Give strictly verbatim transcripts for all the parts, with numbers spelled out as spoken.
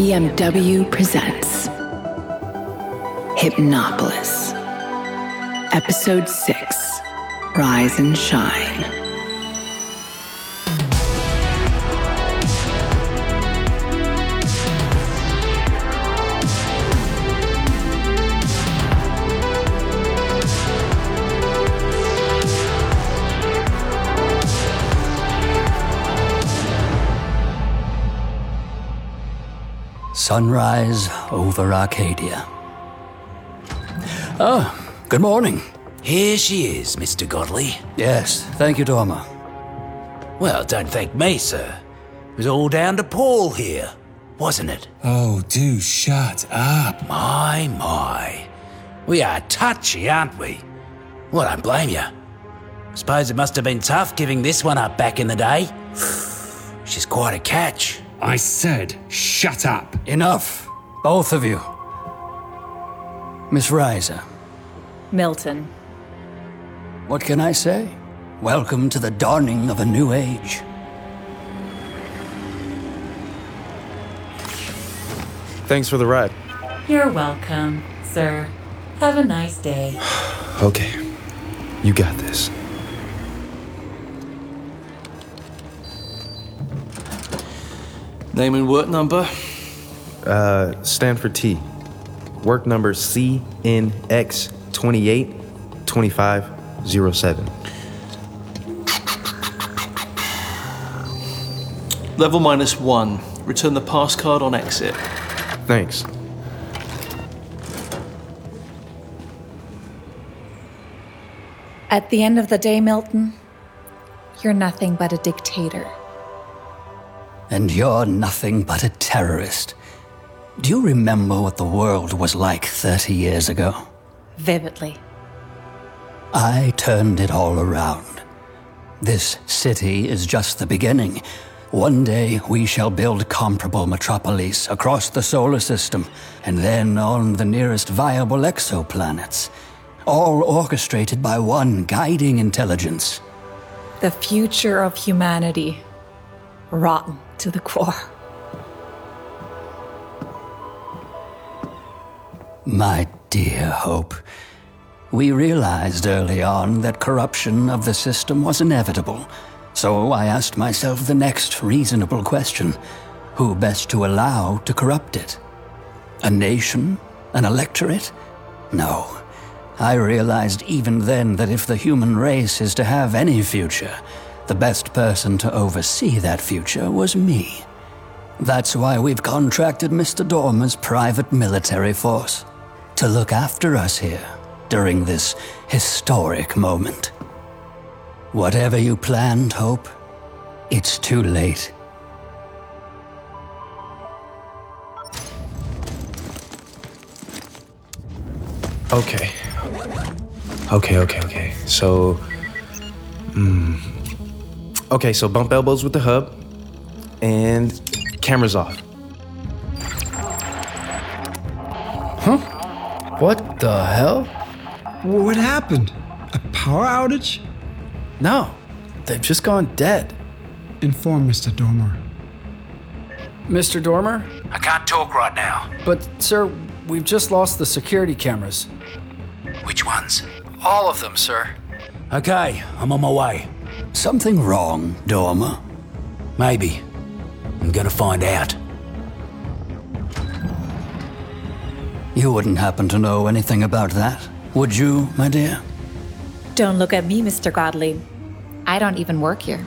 B M W presents Hypnopolis, Episode six, Rise and Shine. Sunrise over Arcadia. Oh, good morning. Here she is, Mister Godley. Yes, thank you, Dormer. Well, don't thank me, sir. It was all down to Paul here, wasn't it? Oh, do shut up. My, my. We are touchy, aren't we? Well, I don't blame you. Suppose it must have been tough giving this one up back in the day. She's quite a catch. I said, shut up. Enough, both of you. Miss Reiser. Milton. What can I say? Welcome to the dawning of a new age. Thanks for the ride. You're welcome, sir. Have a nice day. Okay, you got this. Name and work number? Uh, Stanford T. Work number C N X twenty-eight twenty-five oh seven. Level minus one. Return the pass card on exit. Thanks. At the end of the day, Milton, you're nothing but a dictator. And you're nothing but a terrorist. Do you remember what the world was like thirty years ago? Vividly. I turned it all around. This city is just the beginning. One day we shall build comparable metropolis across the solar system, and then on the nearest viable exoplanets, all orchestrated by one guiding intelligence. The future of humanity. Rotten to the core. My dear Hope, we realized early on that corruption of the system was inevitable, so I asked myself the next reasonable question: who best to allow to corrupt it? A nation? An electorate? No. I realized even then that if the human race is to have any future, the best person to oversee that future was me. That's why we've contracted Mister Dormer's private military force to look after us here during this historic moment. Whatever you planned, Hope, it's too late. Okay. Okay, okay, okay. So, hmm. Okay, so bump elbows with the hub, and cameras off. Huh? What the hell? What happened? A power outage? No, they've just gone dead. Inform Mister Dormer. Mister Dormer? I can't talk right now. But, sir, we've just lost the security cameras. Which ones? All of them, sir. Okay, I'm on my way. Something wrong, Dormer? Maybe. I'm gonna find out. You wouldn't happen to know anything about that, would you, my dear? Don't look at me, Mister Godley. I don't even work here.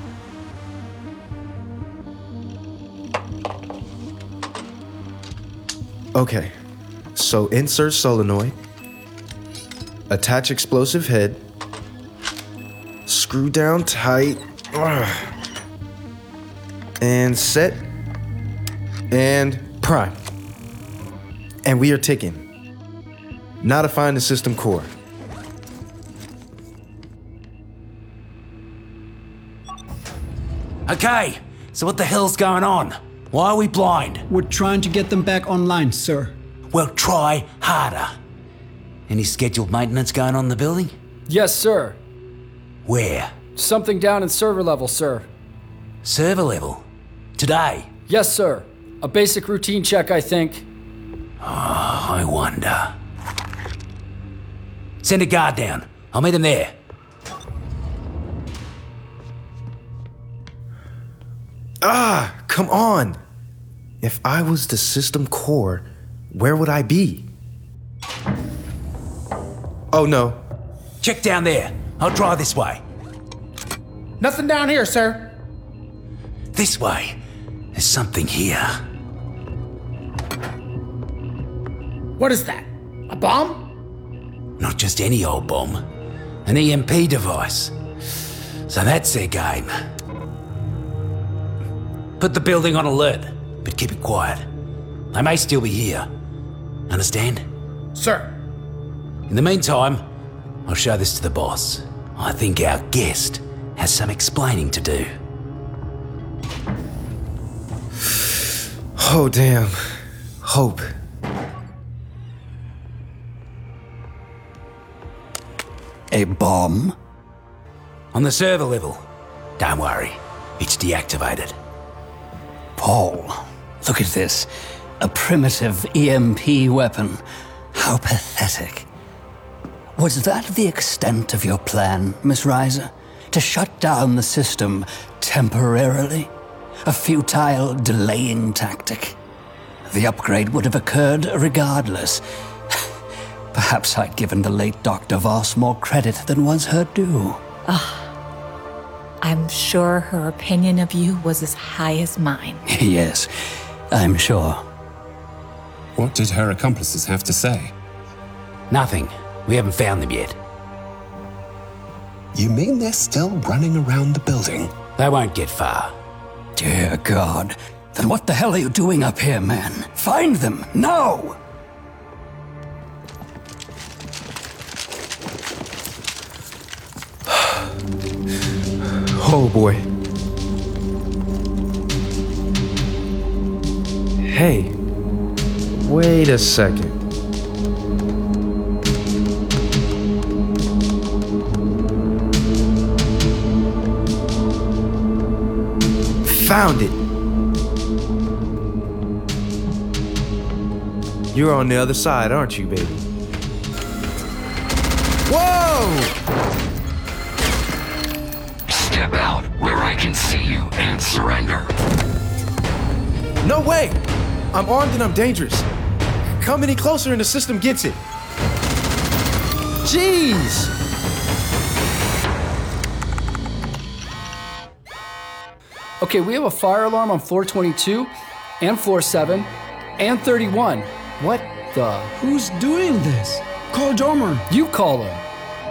Okay, so insert solenoid, attach explosive head, screw down tight, ugh, and set, and prime. And we are ticking. Now to find the system core. Okay, so what the hell's going on? Why are we blind? We're trying to get them back online, sir. Well, try harder. Any scheduled maintenance going on in the building? Yes, sir. Where? Something down in server level, sir. Server level? Today? Yes, sir. A basic routine check, I think. Oh, I wonder. Send a guard down. I'll meet him there. Ah, come on. If I was the system core, where would I be? Oh, no. Check down there. I'll drive this way. Nothing down here, sir. This way. There's something here. What is that? A bomb? Not just any old bomb. An E M P device. So that's their game. Put the building on alert, but keep it quiet. They may still be here. Understand? Sir. In the meantime, I'll show this to the boss. I think our guest has some explaining to do. Oh, damn. Hope. A bomb? On the server level. Don't worry, it's deactivated. Paul, look at this. A primitive E M P weapon. How pathetic. Was that the extent of your plan, Miss Reiser? To shut down the system temporarily? A futile delaying tactic? The upgrade would have occurred regardless. Perhaps I'd given the late Doctor Voss more credit than was her due. Ah, I'm sure her opinion of you was as high as mine. Yes, I'm sure. What did her accomplices have to say? Nothing. We haven't found them yet. You mean they're still running around the building? They won't get far. Dear God. Then what the hell are you doing up here, man? Find them, now! Oh, boy. Hey. Wait a second. Found it. You're on the other side, aren't you, baby? Whoa! Step out where I can see you and surrender. No way! I'm armed and I'm dangerous. Come any closer and the system gets it. Jeez! Okay, we have a fire alarm on floor twenty-two, and floor seven, and thirty-one. What the? Who's doing this? Call Dormer. You call him.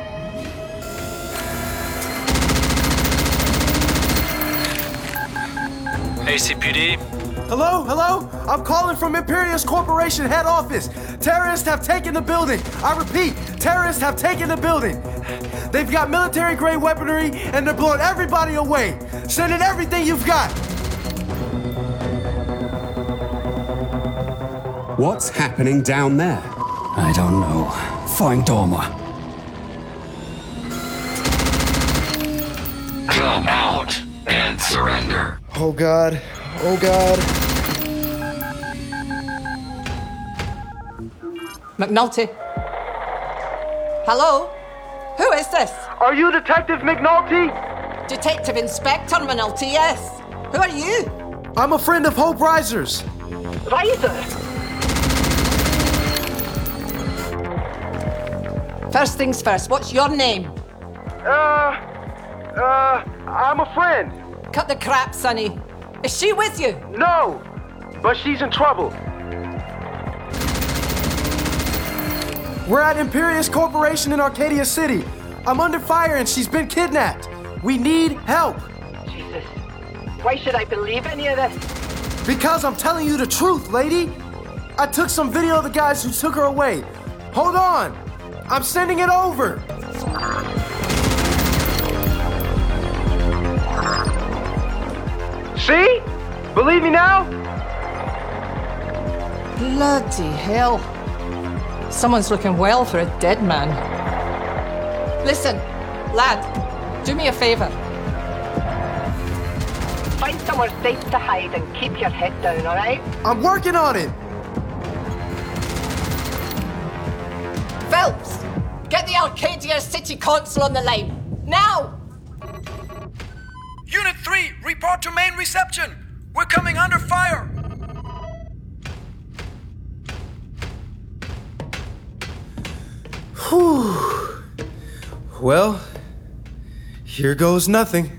A C P D? Hello? Hello? I'm calling from Imperius Corporation head office. Terrorists have taken the building. I repeat, terrorists have taken the building. They've got military-grade weaponry, and they're blowing everybody away. Send in everything you've got. What's happening down there? I don't know. Find Dormer. Come out and surrender. Oh, God. Oh, God. McNulty. Hello? Who is this? Are you Detective McNulty? Detective Inspector McNulty, yes. Who are you? I'm a friend of Hope Reiser's. Reiser? First things first, what's your name? Uh, uh, I'm a friend. Cut the crap, Sonny. Is she with you? No, but she's in trouble. We're at Imperius Corporation in Arcadia City. I'm under fire and she's been kidnapped. We need help. Jesus. Why should I believe any of this? Because I'm telling you the truth, lady. I took some video of the guys who took her away. Hold on. I'm sending it over. See? Believe me now? Bloody hell. Someone's looking well for a dead man. Listen, lad, do me a favor. Find somewhere safe to hide and keep your head down, alright? I'm working on it! Phelps, get the Arcadia City Council on the line. Now! Unit three, report to main reception. We're coming under fire. Whew. Well, here goes nothing.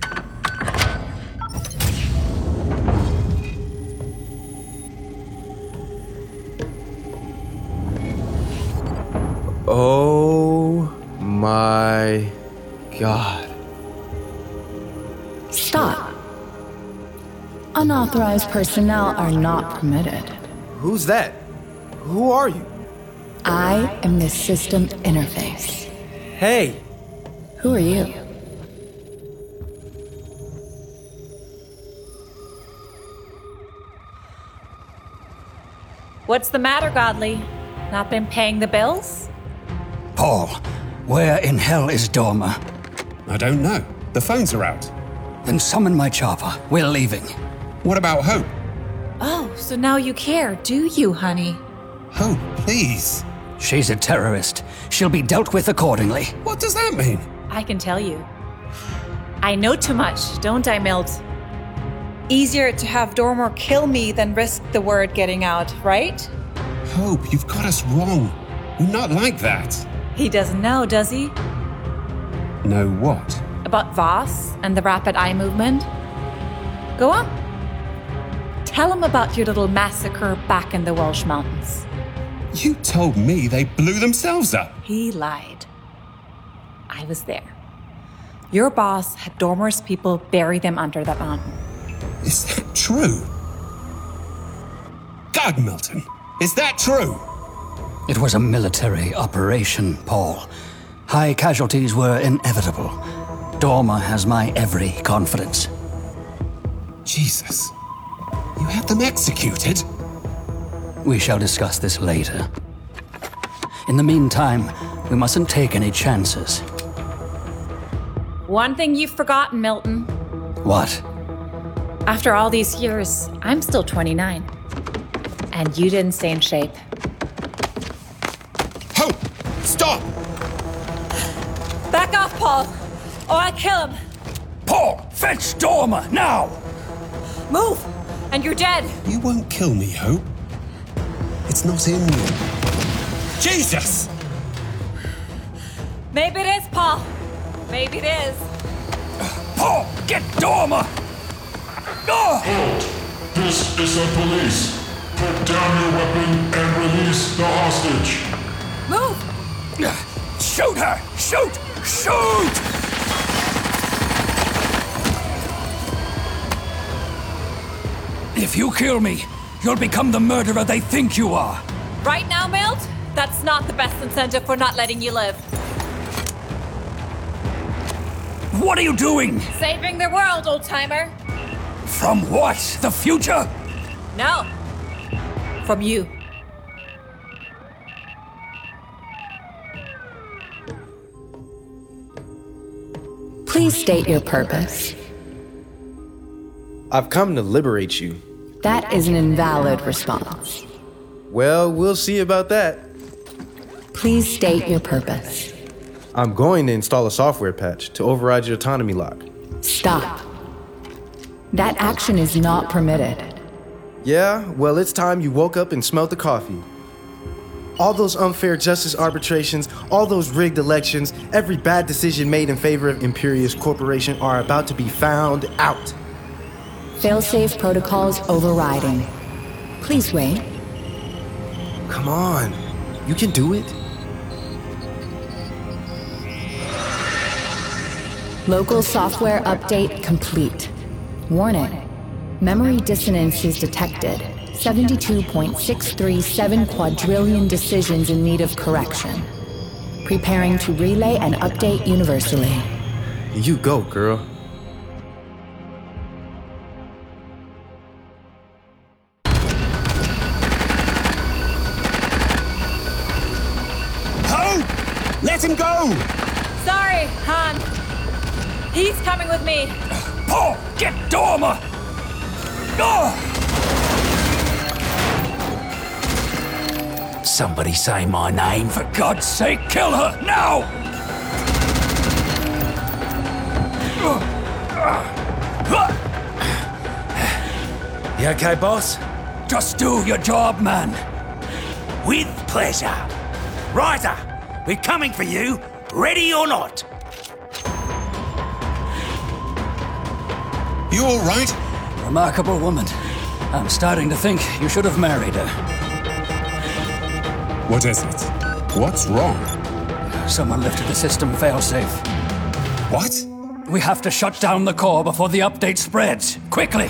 Oh my God. Stop. Unauthorized personnel are not permitted. Who's that? Who are you? I am the system interface. Hey. Who are you? What's the matter, Godly? Not been paying the bills? Paul, where in hell is Dormer? I don't know. The phones are out. Then summon my chopper. We're leaving. What about Hope? Oh, so now you care, do you, honey? Hope, please. She's a terrorist. She'll be dealt with accordingly. What does that mean? I can tell you. I know too much, don't I, Milt? Easier to have Dormer kill me than risk the word getting out, right? Hope, you've got us wrong. We're not like that. He doesn't know, does he? Know what? About Voss and the rapid eye movement? Go on. Tell him about your little massacre back in the Welsh mountains. You told me they blew themselves up. He lied. I was there. Your boss had Dormer's people bury them under that mountain. Is that true? God, Milton, is that true? It was a military operation, Paul. High casualties were inevitable. Dormer has my every confidence. Jesus. You had them executed? We shall discuss this later. In the meantime, we mustn't take any chances. One thing you've forgotten, Milton. What? After all these years, I'm still twenty-nine. And you didn't stay in shape. Hope! Stop! Back off, Paul, or I kill him. Paul, fetch Dormer, now! Move, and you're dead. You won't kill me, Hope. It's not in you. Jesus! Maybe it is, Paul. Maybe it is. Paul, get Dormer! Halt! This is the police. Put down your weapon and release the hostage. Move! Shoot her! Shoot! Shoot! If you kill me, you'll become the murderer they think you are. Right now, Milt, that's not the best incentive for not letting you live. What are you doing? Saving the world, old-timer. From what? The future? No. From you. Please state your purpose. I've come to liberate you. That is an invalid response. Well, we'll see about that. Please state your purpose. I'm going to install a software patch to override your autonomy lock. Stop. That action is not permitted. Yeah, well, it's time you woke up and smelled the coffee. All those unfair justice arbitrations, all those rigged elections, every bad decision made in favor of Imperius Corporation are about to be found out. Failsafe protocols overriding. Please wait. Come on, you can do it. Local software update complete. Warning. Memory dissonance is detected. seventy-two point six three seven quadrillion decisions in need of correction. Preparing to relay and update universally. You go, girl. Hope! Let him go! Sorry, Han. He's coming with me. Paul, get Dormer! Somebody say my name. For God's sake, kill her, now! You okay, boss? Just do your job, man. With pleasure. Ryder, we're coming for you, ready or not. You all right? Remarkable woman. I'm starting to think you should have married her. What is it? What's wrong? Someone lifted the system failsafe. What? We have to shut down the core before the update spreads. Quickly!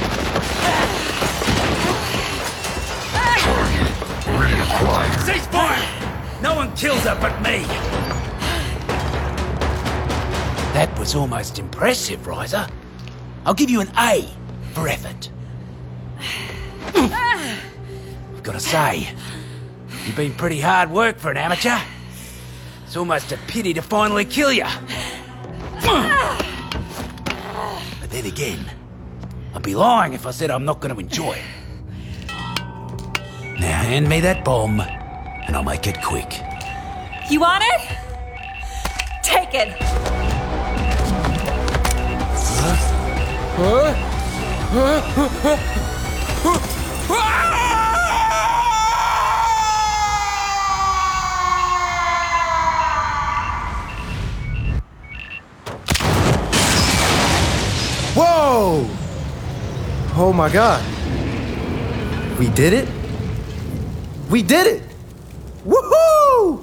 Ceasefire! No one kills her but me! That was almost impressive, Ryder. I'll give you an A for effort. I've got to say, you've been pretty hard work for an amateur. It's almost a pity to finally kill you. But then again, I'd be lying if I said I'm not going to enjoy it. Now hand me that bomb, and I'll make it quick. You want it? Take it. Huh? Huh? Whoa! Oh my God. We did it? We did it! Woohoo!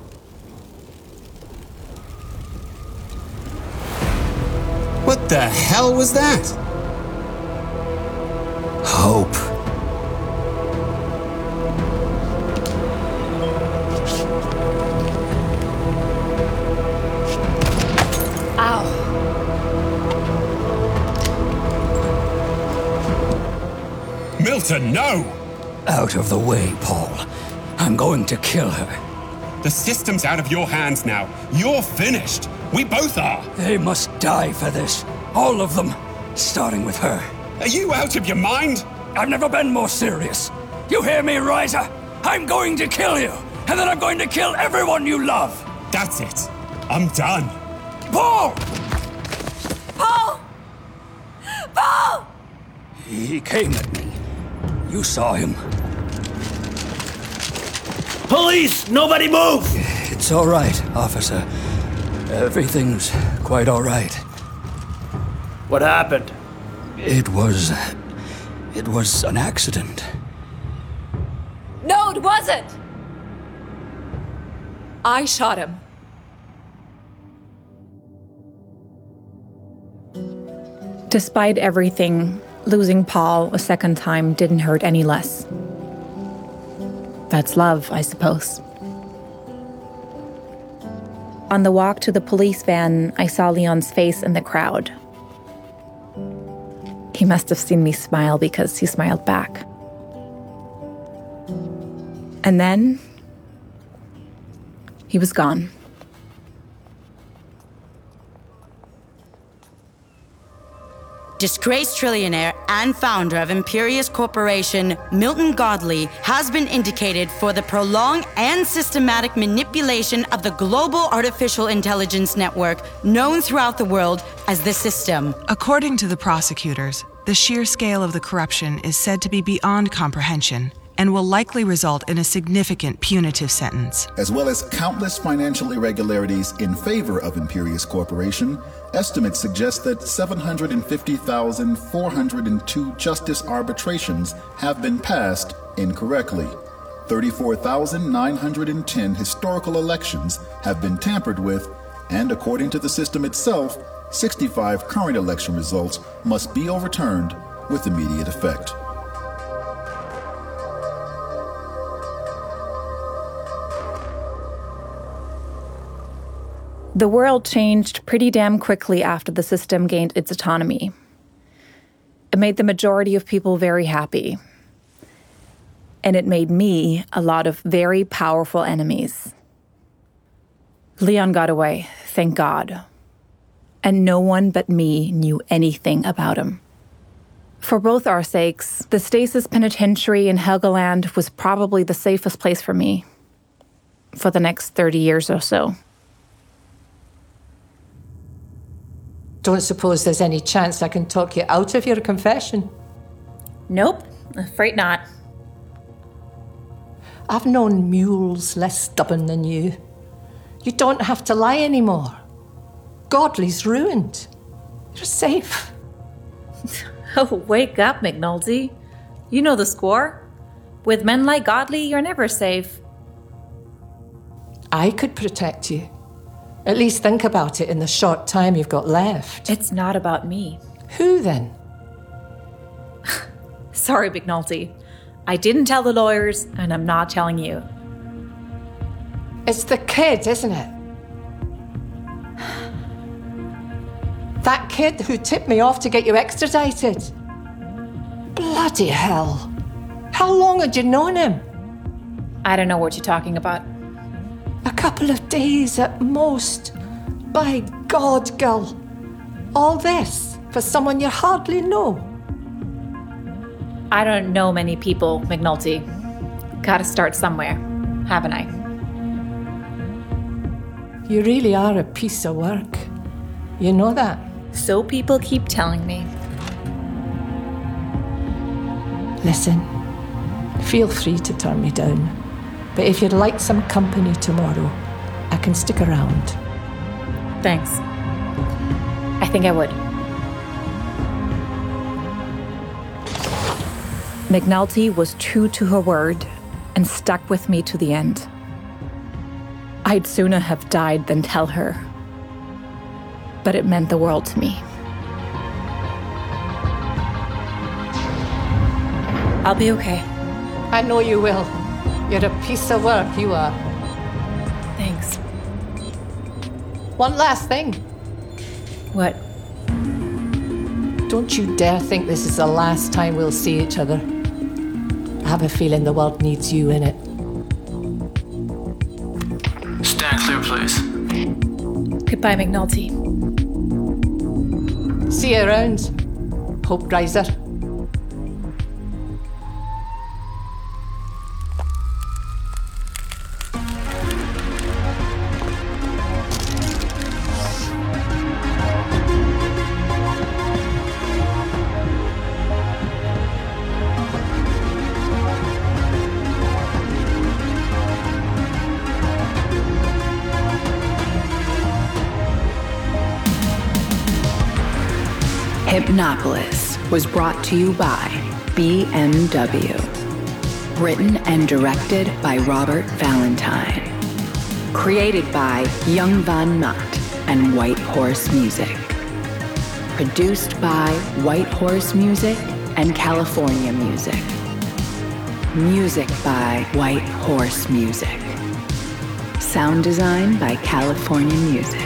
What the hell was that? Hope. Ow. Milton, no! Out of the way, Paul. I'm going to kill her. The system's out of your hands now. You're finished. We both are. They must die for this. All of them. Starting with her. Are you out of your mind? I've never been more serious. You hear me, Ryder? I'm going to kill you. And then I'm going to kill everyone you love. That's it. I'm done. Paul! Paul! Paul! He came at me. You saw him. Police! Nobody move! It's all right, officer. Everything's quite all right. What happened? It was... It was an accident. No, it wasn't! I shot him. Despite everything, losing Paul a second time didn't hurt any less. That's love, I suppose. On the walk to the police van, I saw Leon's face in the crowd. He must have seen me smile because he smiled back. And then, he was gone. Disgraced trillionaire and founder of Imperius Corporation, Milton Godley, has been indicated for the prolonged and systematic manipulation of the global artificial intelligence network known throughout the world as the System. According to the prosecutors, the sheer scale of the corruption is said to be beyond comprehension and will likely result in a significant punitive sentence. As well as countless financial irregularities in favor of Imperius Corporation, estimates suggest that seven hundred fifty thousand four hundred two justice arbitrations have been passed incorrectly. thirty-four thousand nine hundred ten historical elections have been tampered with, and according to the system itself, sixty-five current election results must be overturned with immediate effect. The world changed pretty damn quickly after the system gained its autonomy. It made the majority of people very happy. And it made me a lot of very powerful enemies. Leon got away, thank God. And no one but me knew anything about him. For both our sakes, the Stasis Penitentiary in Helgoland was probably the safest place for me for the next thirty years or so. Don't suppose there's any chance I can talk you out of your confession? Nope, afraid not. I've known mules less stubborn than you. You don't have to lie anymore. Godley's ruined. You're safe. Oh, wake up, McNulty. You know the score. With men like Godley, you're never safe. I could protect you. At least think about it in the short time you've got left. It's not about me. Who then? Sorry, McNulty. I didn't tell the lawyers, and I'm not telling you. It's the kid, isn't it? That kid who tipped me off to get you extradited. Bloody hell. How long had you known him? I don't know what you're talking about. A couple of days at most. By God, girl. All this for someone you hardly know. I don't know many people, McNulty. Gotta start somewhere, haven't I? You really are a piece of work. You know that? So people keep telling me. Listen, feel free to turn me down. But if you'd like some company tomorrow, I can stick around. Thanks. I think I would. McNulty was true to her word and stuck with me to the end. I'd sooner have died than tell her. But it meant the world to me. I'll be okay. I know you will. You're a piece of work, you are. Thanks. One last thing. What? Don't you dare think this is the last time we'll see each other. I have a feeling the world needs you in it. Stand clear, please. Goodbye, McNulty. See you around, Hope Riser. Hypnopolis was brought to you by B M W. Written and directed by Robert Valentine. Created by Young Van Matt and White Horse Music. Produced by White Horse Music and California Music. Music by White Horse Music. Sound design by California Music.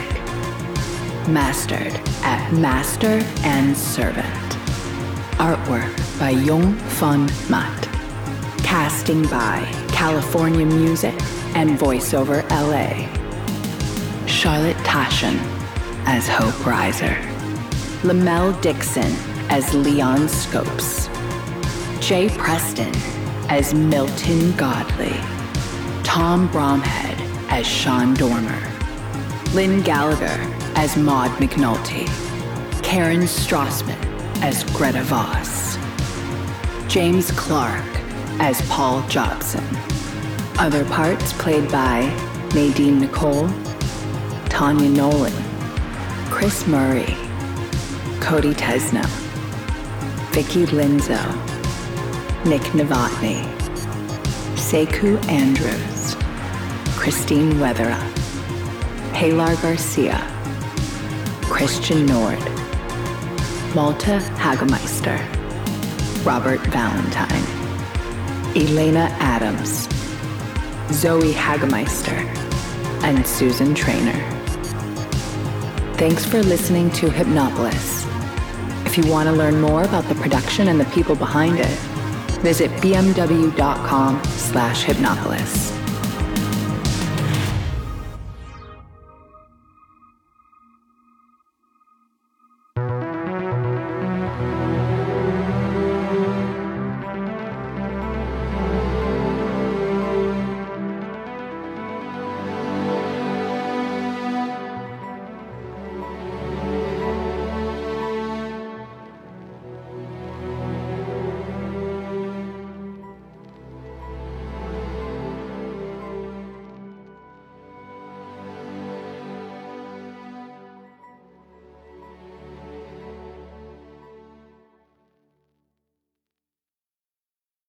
Mastered at Master and Servant. Artwork by Young Van Matt. Casting by California Music and VoiceOver L A. Charlotte Taschen as Hope Riser. Lamel Dixon as Leon Scopes. Jay Preston as Milton Godley. Tom Bromhead as Sean Dormer. Lynn Gallagher as Maud McNulty. Karen Strassman as Greta Voss. James Clark as Paul Jobson. Other parts played by Nadine Nicole, Tanya Nolan, Chris Murray, Cody Tesno, Vicky Linzo, Nick Novotny, Sekou Andrews, Christine Weatherup, Pilar Garcia, Christian Nord, Malta Hagemeister, Robert Valentine, Elena Adams, Zoe Hagemeister, and Susan Trainer. Thanks for listening to Hypnopolis. If you want to learn more about the production and the people behind it, visit b m w dot com slash hypnopolis.